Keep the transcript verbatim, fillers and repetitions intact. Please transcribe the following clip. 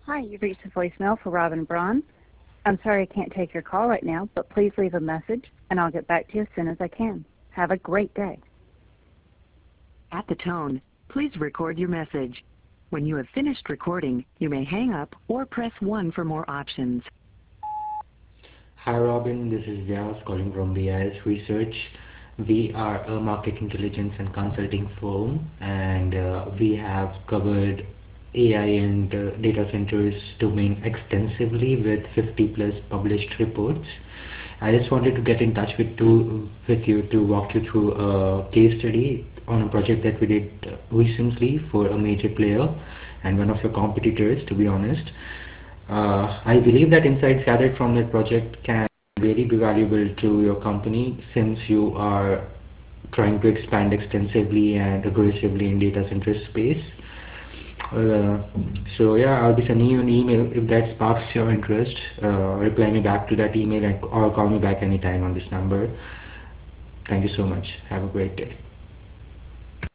Hi, you've reached the voicemail for Robin Braun. I'm sorry I can't take your call right now, but please leave a message, and I'll get back to you as soon as I can. Have a great day. At the tone, please record your message. When you have finished recording, you may hang up or press one for more options. Hi Robin, this is Vyas calling from V I S Research. We are a market intelligence and consulting firm, and uh, we have covered A I and uh, data centers domain extensively with fifty plus published reports. I just wanted to get in touch with to with you to walk you through a case study on a project that we did uh, recently for a major player and one of your competitors, to be honest. Uh, I believe that insights gathered from that project can really be valuable to your company since you are trying to expand extensively and aggressively in data center space. Uh, so yeah, I'll be sending you an email if that sparks your interest. Uh, reply me back to that email and, or call me back anytime on this number. Thank you so much. Have a great day.